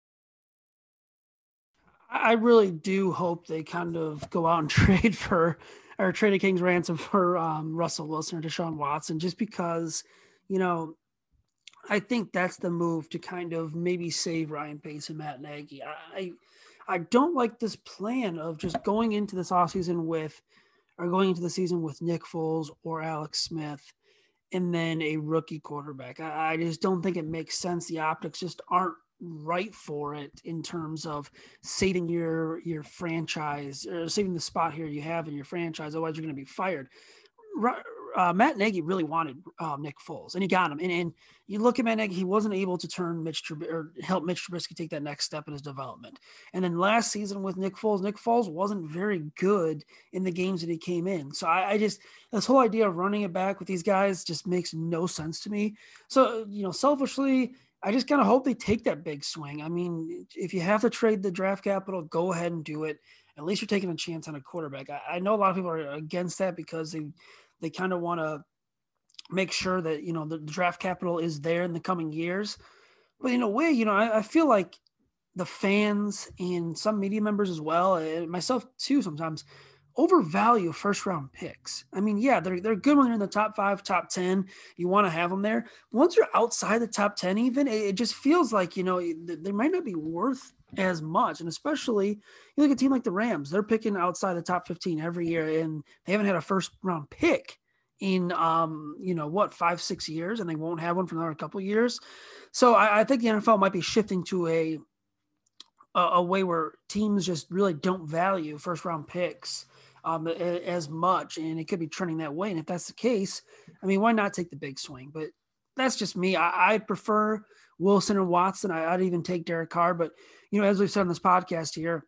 I really do hope they kind of go out and trade for, or trade a king's ransom for um, Russell Wilson or Deshaun Watson, just because, you know, I think that's the move to kind of maybe save Ryan Pace and Matt Nagy. I I don't like this plan of just going into this offseason with, or going into the season with Nick Foles or Alex Smith and then a rookie quarterback. I, I just don't think it makes sense. The optics just aren't right for it in terms of saving your your franchise, or saving the spot here you have in your franchise. Otherwise, you're going to be fired. Uh, Matt Nagy really wanted um, Nick Foles, and he got him. And, and you look at Matt Nagy, he wasn't able to turn Mitch Trub- or help Mitch Trubisky take that next step in his development. And then last season with Nick Foles, Nick Foles wasn't very good in the games that he came in. So I, I just, this whole idea of running it back with these guys just makes no sense to me. So, you know, selfishly, I just kind of hope they take that big swing. I mean, if you have to trade the draft capital, go ahead and do it. At least you're taking a chance on a quarterback. I, I know a lot of people are against that because they, They kind of want to make sure that, you know, the draft capital is there in the coming years. But in a way, you know, I, I feel like the fans and some media members as well, and myself too sometimes, overvalue first round picks. I mean, yeah, they're they're good when they're in the top five, top ten. You want to have them there. Once you're outside the top ten, even, it, it just feels like, you know, they might not be worth as much. And especially you look at a team like the Rams, they're picking outside the top fifteen every year, and they haven't had a first round pick in, um, you know, what, five, six years, and they won't have one for another couple of years. So I, I think the N F L might be shifting to a, a, a way where teams just really don't value first round picks um, as much. And it could be trending that way. And if that's the case, I mean, why not take the big swing? But that's just me. I, I prefer Wilson and Watson. I, I'd even take Derek Carr. But, you know, as we've said on this podcast here,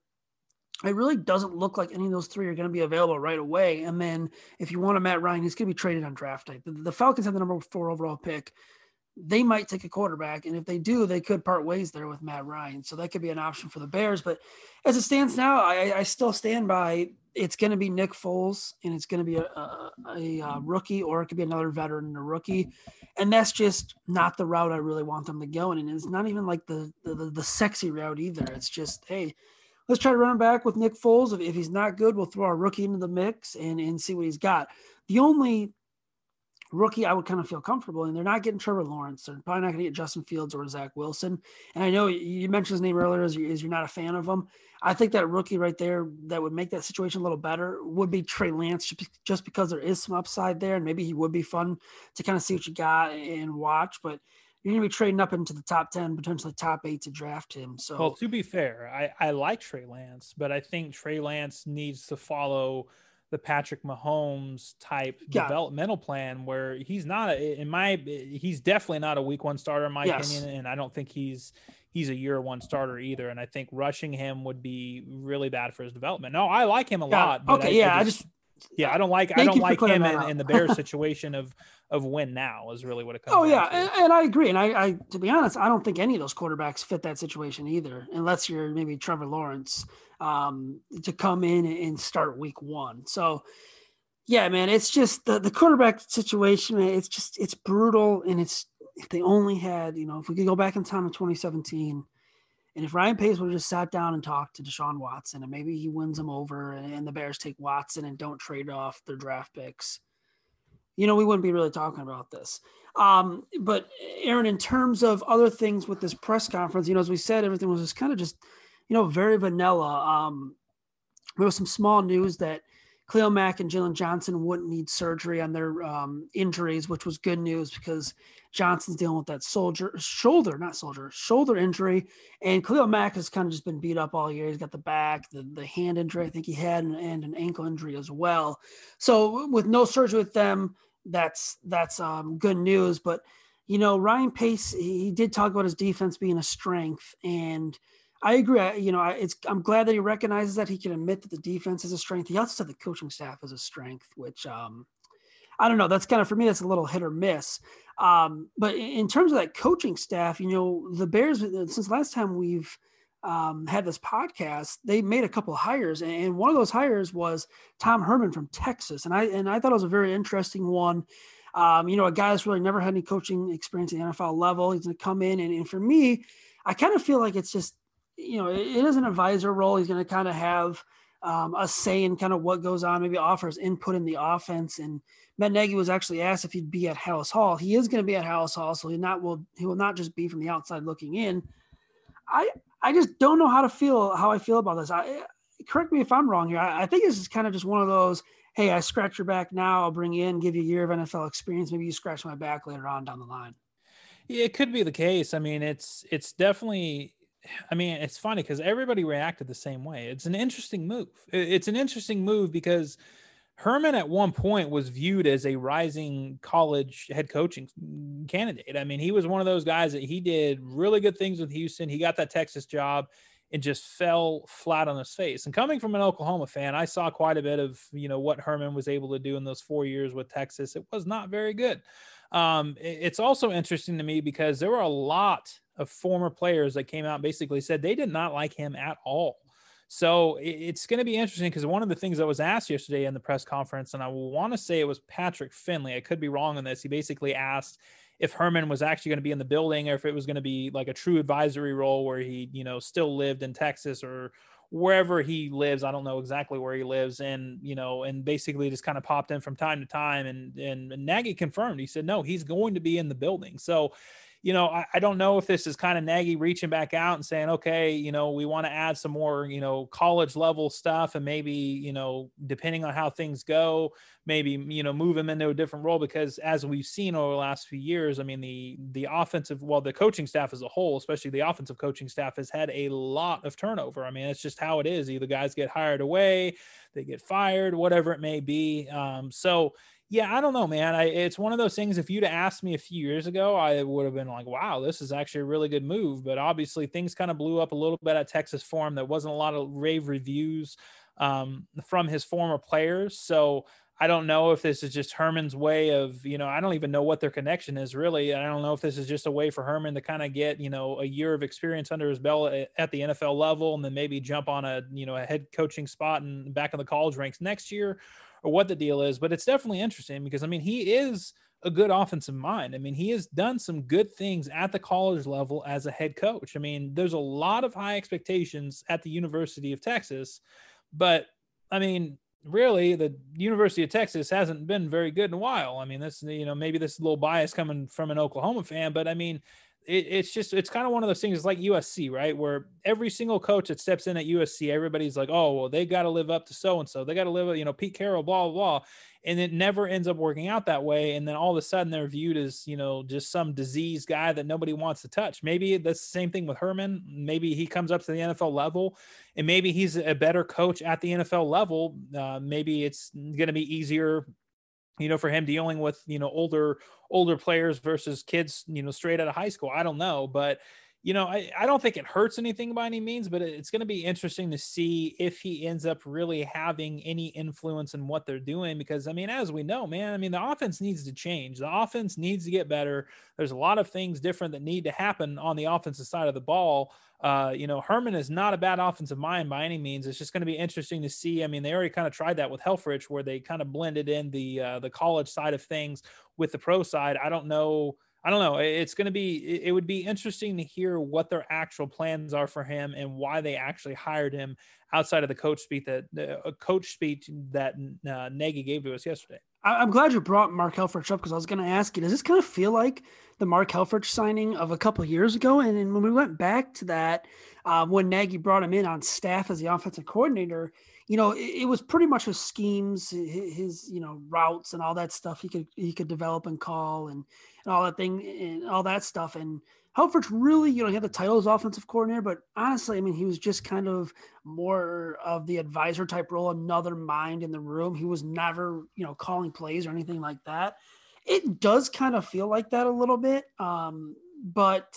it really doesn't look like any of those three are going to be available right away. And then if you want a Matt Ryan, he's going to be traded on draft day. The, the Falcons have the number four overall pick. They might take a quarterback. And if they do, they could part ways there with Matt Ryan. So that could be an option for the Bears. But as it stands now, I, I still stand by it's going to be Nick Foles, and it's going to be a, a, a, a rookie, or it could be another veteran and a rookie. And that's just not the route I really want them to go. And it's not even like the, the, the, the sexy route either. It's just, hey, let's try to run him back with Nick Foles. If, if he's not good, we'll throw our rookie into the mix and, and see what he's got. The only rookie I would kind of feel comfortable in, they're not getting Trevor Lawrence. They're probably not going to get Justin Fields or Zach Wilson. And I know you mentioned his name earlier as, you, as you're not a fan of him. I think that rookie right there that would make that situation a little better would be Trey Lance, just because there is some upside there, and maybe he would be fun to kind of see what you got and watch. But you're going to be trading up into the top ten, potentially top eight to draft him. So, well, to be fair, I, I like Trey Lance, but I think Trey Lance needs to follow the Patrick Mahomes type yeah. developmental plan, where he's not a, in my, he's definitely not a week one starter in my yes. opinion. And I don't think he's, he's a year one starter either. And I think rushing him would be really bad for his development. No, I like him a yeah. lot. But okay. I, yeah. I I just, just, yeah, I don't like, I don't like him in, in the Bears situation of, of win now is really what it comes Oh yeah. to. And, and I agree. And I, I, to be honest, I don't think any of those quarterbacks fit that situation either, unless you're maybe Trevor Lawrence um, to come in and start week one. So yeah, man, it's just the, the quarterback situation, man, it's just, it's brutal. And it's, if they only had, you know, if we could go back in time in twenty seventeen, and if Ryan Pace would have just sat down and talked to Deshaun Watson, and maybe he wins him over, and, and the Bears take Watson and don't trade off their draft picks, you know, we wouldn't be really talking about this. Um, but Aaron, in terms of other things with this press conference, you know, as we said, everything was just kind of just, you know, very vanilla. Um, there was some small news that Khalil Mack and Jalen Johnson wouldn't need surgery on their um, injuries, which was good news because Johnson's dealing with that soldier shoulder, not soldier, shoulder injury. And Khalil Mack has kind of just been beat up all year. He's got the back, the, the hand injury I think he had, and, and an ankle injury as well. So with no surgery with them, that's that's um, good news. But, you know, Ryan Pace, he, he did talk about his defense being a strength, and I agree. I, you know, I, it's, I'm glad that he recognizes that. He can admit that the defense is a strength. He also said the coaching staff is a strength, which um, I don't know. That's kind of, for me, that's a little hit or miss. Um, but in terms of that coaching staff, you know, the Bears, since last time we've um, had this podcast, they made a couple of hires, and one of those hires was Tom Herman from Texas. And I, and I thought it was a very interesting one. Um, you know, a guy that's really never had any coaching experience at the N F L level. He's going to come in. And, and for me, I kind of feel like it's just, you know, it is an advisor role. He's going to kind of have um, a say in kind of what goes on, maybe offers input in the offense. And Matt Nagy was actually asked if he'd be at Halas Hall. He is going to be at Halas Hall, so he not will he will not just be from the outside looking in. I I just don't know how to feel how I feel about this. I correct me if I'm wrong here. I, I think this is kind of just one of those, hey, I scratch your back now, I'll bring you in, give you a year of N F L experience. Maybe you scratch my back later on down the line. Yeah, it could be the case. I mean, it's it's definitely. I mean, it's funny because everybody reacted the same way. It's an interesting move. It's an interesting move because Herman at one point was viewed as a rising college head coaching candidate. I mean, he was one of those guys that he did really good things with Houston. He got that Texas job and just fell flat on his face. And coming from an Oklahoma fan, I saw quite a bit of, you know, what Herman was able to do in those four years with Texas. It was not very good. Um, it's also interesting to me because there were a lot of former players that came out and basically said they did not like him at all. So it's going to be interesting because one of the things that was asked yesterday in the press conference, and I want to say it was Patrick Finley, I could be wrong on this. He basically asked if Herman was actually going to be in the building or if it was going to be like a true advisory role where he, you know, still lived in Texas or wherever he lives. I don't know exactly where he lives. And, you know, and basically just kind of popped in from time to time. And, and, and Nagy confirmed, he said, no, he's going to be in the building. So you know, I, I don't know if this is kind of Nagy reaching back out and saying, okay, you know, we want to add some more, you know, college level stuff, and maybe, you know, depending on how things go, maybe, you know, move him into a different role, because as we've seen over the last few years, I mean, the, the offensive, well, the coaching staff as a whole, especially the offensive coaching staff, has had a lot of turnover. I mean, it's just how it is. Either guys get hired away, they get fired, whatever it may be. Um, so, yeah, I don't know, man. I, it's one of those things. If you'd asked me a few years ago, I would have been like, wow, this is actually a really good move. But obviously things kind of blew up a little bit at Texas for him. There wasn't a lot of rave reviews um, from his former players. So I don't know if this is just Herman's way of, you know, I don't even know what their connection is really. I don't know if this is just a way for Herman to kind of get, you know, a year of experience under his belt at the N F L level, and then maybe jump on a, you know, a head coaching spot and back in the college ranks next year, or what the deal is. But it's definitely interesting because, I mean, he is a good offensive mind. I mean, he has done some good things at the college level as a head coach. I mean, there's a lot of high expectations at the University of Texas, but I mean, really, the University of Texas hasn't been very good in a while. I mean, this, you know, maybe this is a little bias coming from an Oklahoma fan, but I mean, it, it's just, it's kind of one of those things. It's like U S C, right? Where every single coach that steps in at U S C, everybody's like, oh, well, they got to live up to so-and-so. They got to live, you know, Pete Carroll, blah, blah, blah. And it never ends up working out that way. And then all of a sudden they're viewed as, you know, just some diseased guy that nobody wants to touch. Maybe that's the same thing with Herman. Maybe he comes up to the N F L level, and maybe he's a better coach at the N F L level. Uh, maybe it's going to be easier, you know, for him dealing with, you know, older, older players versus kids, you know, straight out of high school. I don't know, but you know, I, I don't think it hurts anything by any means, but it's going to be interesting to see if he ends up really having any influence in what they're doing. Because, I mean, as we know, man, I mean, the offense needs to change. The offense needs to get better. There's a lot of things different that need to happen on the offensive side of the ball. Uh, you know, Herman is not a bad offensive mind by any means. It's just going to be interesting to see. I mean, they already kind of tried that with Helfrich, where they kind of blended in the uh, the college side of things with the pro side. I don't know. I don't know. It's going to be, it would be interesting to hear what their actual plans are for him and why they actually hired him outside of the coach speech that a uh, coach speech that uh, Nagy gave to us yesterday. I'm glad you brought Mark Helfrich up, because I was going to ask you, does this kind of feel like the Mark Helfrich signing of a couple of years ago? And then when we went back to that, uh, when Nagy brought him in on staff as the offensive coordinator, you know, it, it was pretty much his schemes, his, his, you know, routes and all that stuff he could, he could develop and call and, and all that thing and all that stuff. And Helfrich really, you know, he had the title as offensive coordinator, but honestly, I mean, he was just kind of more of the advisor type role, another mind in the room. He was never, you know, calling plays or anything like that. It does kind of feel like that a little bit. Um, but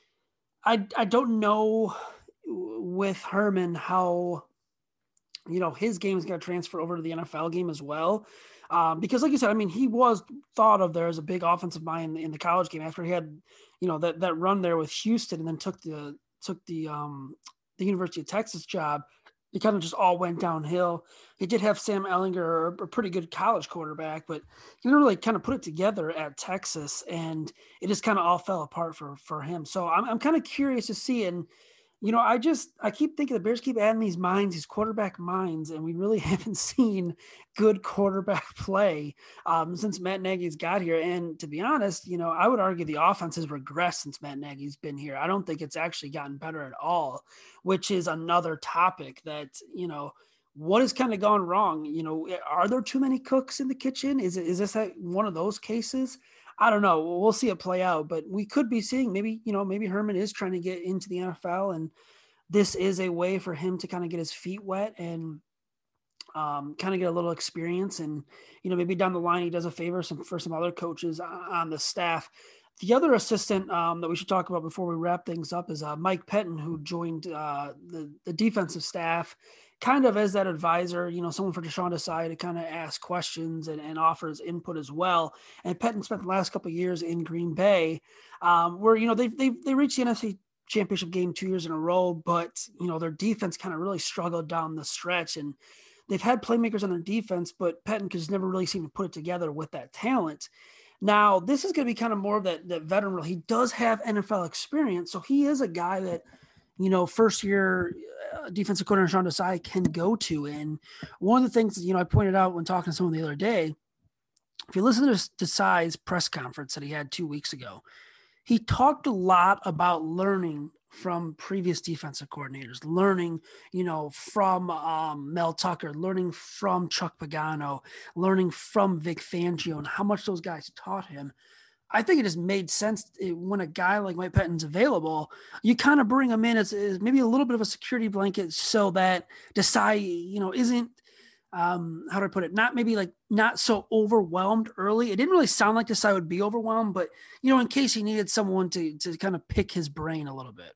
I, I don't know with Herman how, you know, his game is going to transfer over to the N F L game as well. Um, because like you said, I mean, he was thought of there as a big offensive mind in, in the college game after he had, you know, that, that run there with Houston and then took the, took the, um, the University of Texas job. It kind of just all went downhill. He did have Sam Ehlinger, a pretty good college quarterback, but he didn't really kind of put it together at Texas, and it just kind of all fell apart for, for him. So I'm, I'm kind of curious to see. And, you know, I just, I keep thinking the Bears keep adding these minds, these quarterback minds, and we really haven't seen good quarterback play um, since Matt Nagy's got here. And to be honest, you know, I would argue the offense has regressed since Matt Nagy's been here. I don't think it's actually gotten better at all, which is another topic that, you know, what has kind of gone wrong? You know, are there too many cooks in the kitchen? Is it, is this a, one of those cases? I don't know. We'll see it play out, but we could be seeing maybe, you know, maybe Herman is trying to get into the N F L, and this is a way for him to kind of get his feet wet and um, kind of get a little experience. And, you know, maybe down the line, he does a favor some, for some other coaches on the staff. The other assistant um, that we should talk about before we wrap things up is uh, Mike Pettin, who joined uh, the, the defensive staff kind of as that advisor, you know, someone for Deshaun Desai to kind of ask questions and, and offers input as well. And Pettin spent the last couple of years in Green Bay um, where, you know, they they they reached the N F C championship game two years in a row, but, you know, their defense kind of really struggled down the stretch, and they've had playmakers on their defense, but Pettin has never really seemed to put it together with that talent. Now, this is going to be kind of more of that, that veteran role. He does have N F L experience, so he is a guy that, you know, first year uh, defensive coordinator Sean Desai can go to. And one of the things that, you know, I pointed out when talking to someone the other day, if you listen to Desai's press conference that he had two weeks ago, he talked a lot about learning from previous defensive coordinators, learning, you know, from um, Mel Tucker, learning from Chuck Pagano, learning from Vic Fangio, and how much those guys taught him. I think it just made sense when a guy like Mike Pettine's available, you kind of bring him in as, as maybe a little bit of a security blanket so that Desai, you know, isn't, um, how do I put it? Not maybe like not so overwhelmed early. It didn't really sound like Desai would be overwhelmed, but, you know, in case he needed someone to, to kind of pick his brain a little bit.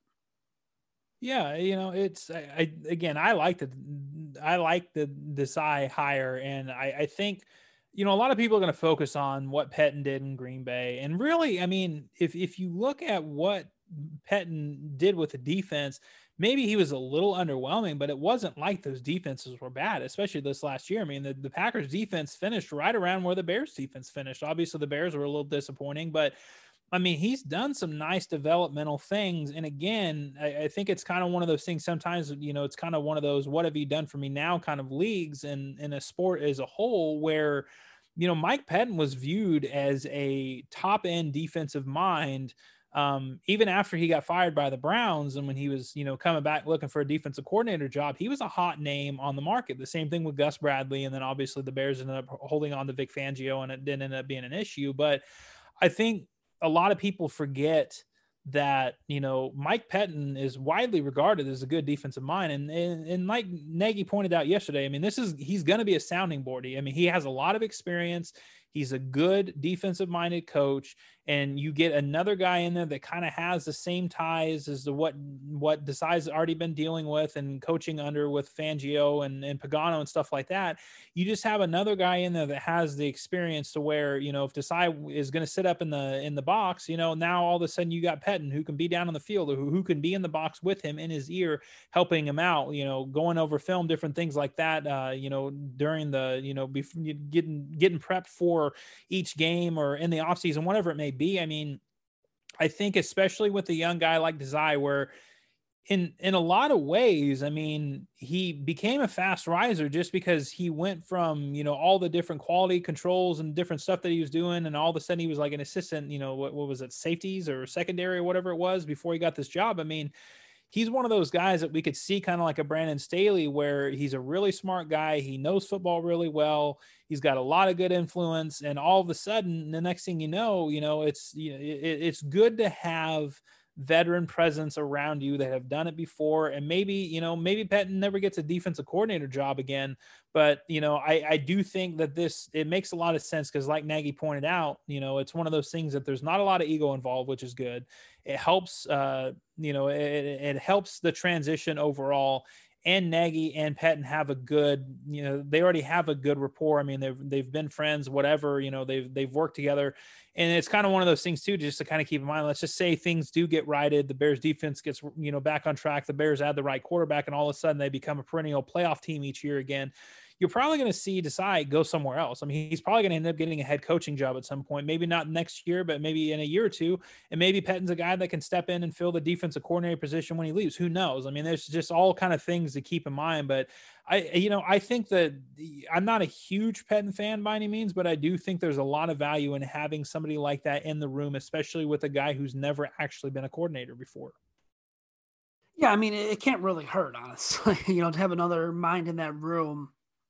Yeah, you know, it's I, I again, I like the I like the Desai hire, and I, I think, you know, a lot of people are going to focus on what Pettine did in Green Bay, and really, I mean, if if you look at what Pettine did with the defense, maybe he was a little underwhelming, but it wasn't like those defenses were bad, especially this last year. I mean, the, the Packers defense finished right around where the Bears defense finished. Obviously, the Bears were a little disappointing, but I mean, he's done some nice developmental things. And again, I, I think it's kind of one of those things sometimes, you know, it's kind of one of those, what have you done for me now kind of leagues and in a sport as a whole where, you know, Mike Pettine was viewed as a top end defensive mind. Um, even after he got fired by the Browns and when he was, you know, coming back looking for a defensive coordinator job, he was a hot name on the market. The same thing with Gus Bradley. And then obviously the Bears ended up holding on to Vic Fangio and it didn't end up being an issue. But I think a lot of people forget that, you know, Mike Pettine is widely regarded as a good defensive mind. And, and, and like Nagy pointed out yesterday, I mean, this is, he's going to be a sounding board. I mean, he has a lot of experience. He's a good defensive minded coach, and you get another guy in there that kind of has the same ties as to what, what Desai's already been dealing with and coaching under with Fangio and, and Pagano and stuff like that. You just have another guy in there that has the experience to where, you know, if Desai is going to sit up in the, in the box, you know, now all of a sudden you got Pettine who can be down on the field or who, who can be in the box with him in his ear, helping him out, you know, going over film, different things like that, uh, you know, during the, you know, before getting, getting prepped for each game or in the offseason, whatever it may be. I mean, I think especially with a young guy like Desai, where in, in a lot of ways, I mean, he became a fast riser just because he went from, you know, all the different quality controls and different stuff that he was doing. And all of a sudden he was like an assistant, you know, what, what was it, safeties or secondary or whatever it was before he got this job. I mean, he's one of those guys that we could see kind of like a Brandon Staley, where he's a really smart guy. He knows football really well. He's got a lot of good influence. And all of a sudden, the next thing you know, you know, it's, you know, it, it's good to have veteran presence around you that have done it before. And maybe, you know, maybe Pettine never gets a defensive coordinator job again. But, you know, I, I do think that this, it makes a lot of sense because like Nagy pointed out, you know, it's one of those things that there's not a lot of ego involved, which is good. It helps, uh, you know, it, it helps the transition overall. And Nagy and Pettine have a good, you know, they already have a good rapport. I mean, they've, they've been friends, whatever, you know, they've, they've worked together. And it's kind of one of those things too, just to kind of keep in mind, let's just say things do get righted. The Bears defense gets, you know, back on track. The Bears add the right quarterback and all of a sudden they become a perennial playoff team each year again. You're probably going to see Desai go somewhere else. I mean, he's probably going to end up getting a head coaching job at some point, maybe not next year, but maybe in a year or two. And maybe Pettine's a guy that can step in and fill the defensive coordinator position when he leaves. Who knows? I mean, there's just all kind of things to keep in mind, but I, you know, I think that I'm not a huge Pettine fan by any means, but I do think there's a lot of value in having somebody like that in the room, especially with a guy who's never actually been a coordinator before. Yeah. I mean, it can't really hurt, honestly, you know, to have another mind in that room.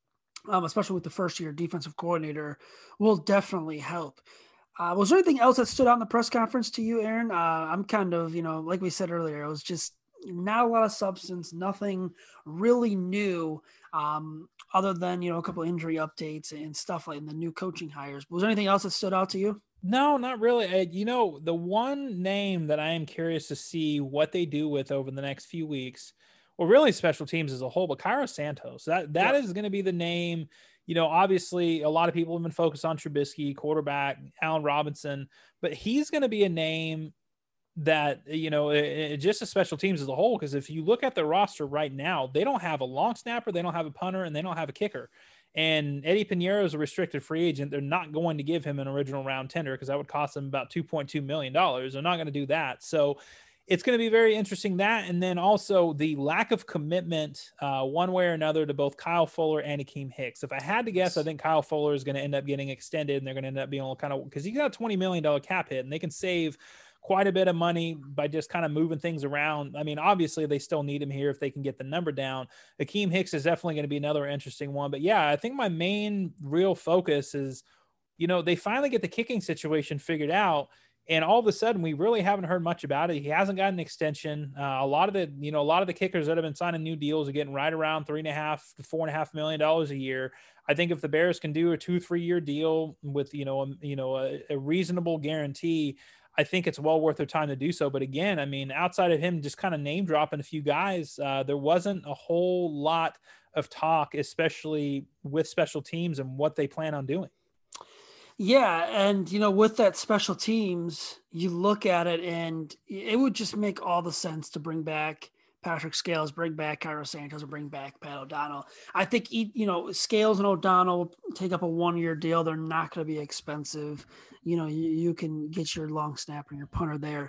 Um, especially with the first year defensive coordinator, will definitely help. Uh, was there anything else that stood out in the press conference to you, Aaron? Uh, I'm kind of, you know, like we said earlier, it was just not a lot of substance, nothing really new, um, other than, you know, a couple of injury updates and stuff like the new coaching hires. But was there anything else that stood out to you? No, not really. Uh, you know, the one name that I am curious to see what they do with over the next few weeks, well, really special teams as a whole, but Cairo Santos, that, that yep. is going to be the name. You know, obviously a lot of people have been focused on Trubisky, quarterback, Allen Robinson, but he's going to be a name that, you know, it, it, just a special teams as a whole. Because if you look at the roster right now, they don't have a long snapper, they don't have a punter, and they don't have a kicker. And Eddie Pinheiro is a restricted free agent. They're not going to give him an original round tender because that would cost them about two point two million dollars. They're not going to do that. So it's going to be very interesting that. And then also the lack of commitment uh, one way or another to both Kyle Fuller and Akeem Hicks. If I had to guess, I think Kyle Fuller is going to end up getting extended and they're going to end up being all kind of, because he got a twenty million dollars cap hit and they can save quite a bit of money by just kind of moving things around. I mean, obviously they still need him here if they can get the number down. Akeem Hicks is definitely going to be another interesting one. But yeah, I think my main real focus is, you know, they finally get the kicking situation figured out. And all of a sudden, we really haven't heard much about it. He hasn't got an extension. Uh, a lot of the, you know, a lot of the kickers that have been signing new deals are getting right around three and a half to four and a half million dollars a year. I think if the Bears can do a two, three year deal with, you know, a, you know, a, a reasonable guarantee, I think it's well worth their time to do so. But again, I mean, outside of him just kind of name dropping a few guys, uh, there wasn't a whole lot of talk, especially with special teams and what they plan on doing. Yeah, and you know, with that special teams, you look at it and it would just make all the sense to bring back Patrick Scales, bring back Cairo Santos, or bring back Pat O'Donnell. I think, you know, Scales and O'Donnell take up a one-year deal. They're not going to be expensive. You know, you, you can get your long snapper and your punter there.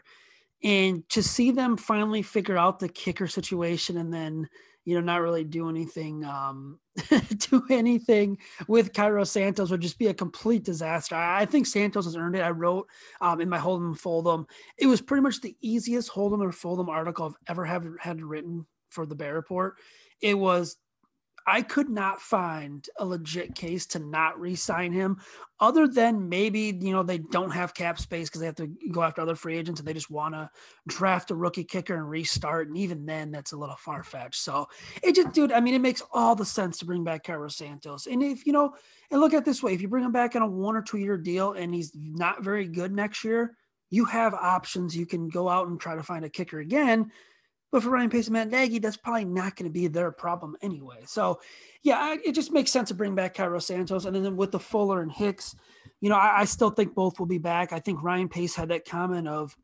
And to see them finally figure out the kicker situation and then, you know, not really do anything, um, do anything with Cairo Santos would just be a complete disaster. I think Santos has earned it. I wrote um, in my Hold'em and Fold'em, it was pretty much the easiest Hold'em or Fold'em article I've ever have, had written for the Bear Report. It was, I could not find a legit case to not re-sign him other than maybe, you know, they don't have cap space because they have to go after other free agents and they just want to draft a rookie kicker and restart. And even then that's a little far-fetched. So it just, dude, I mean, it makes all the sense to bring back Cairo Santos. And if, you know, and look at it this way, if you bring him back on a one or two year deal and he's not very good next year, you have options. You can go out and try to find a kicker again. But for Ryan Pace and Matt Nagy, that's probably not going to be their problem anyway. So, yeah, it just makes sense to bring back Cairo Santos. And then with the Fuller and Hicks, you know, I, I still think both will be back. I think Ryan Pace had that comment of,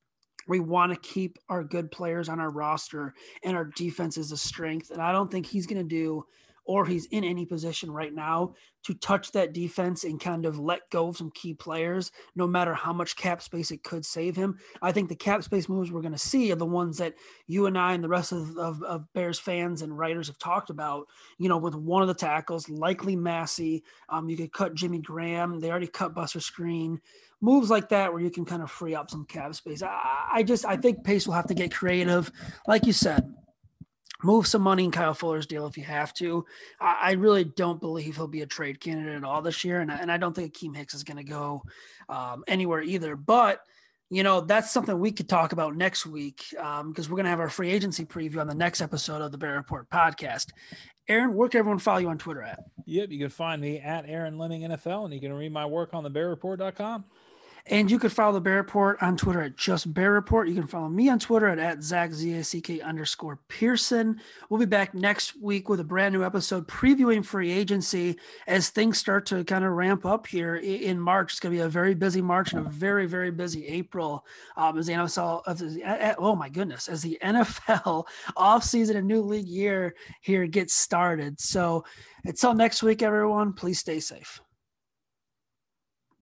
we want to keep our good players on our roster and our defense is a strength. And I don't think he's going to do, or he's in any position right now to touch that defense and kind of let go of some key players, no matter how much cap space it could save him. I think the cap space moves we're going to see are the ones that you and I and the rest of, of, of Bears fans and writers have talked about, you know, with one of the tackles, likely Massey. Um, you could cut Jimmy Graham. They already cut Buster Screen. Moves like that where you can kind of free up some cap space. I, I just, I think Pace will have to get creative. Like you said, move some money in Kyle Fuller's deal if you have to. I, I really don't believe he'll be a trade candidate at all this year. And, and I don't think Akeem Hicks is going to go um, anywhere either. But, you know, that's something we could talk about next week because um, we're going to have our free agency preview on the next episode of the Bear Report podcast. Aaron, where can everyone follow you on Twitter at? Yep, you can find me at Aaron Leming N F L, and you can read my work on the bear report dot com. And you could follow the Bear Report on Twitter at Just Bear Report. You can follow me on Twitter at, at Zach, Z A C K underscore Pearson. We'll be back next week with a brand new episode previewing free agency as things start to kind of ramp up here in March. It's going to be a very busy March and a very, very busy April um, as the N F L, oh my goodness, as the N F L offseason and new league year here gets started. So until next week, everyone, please stay safe.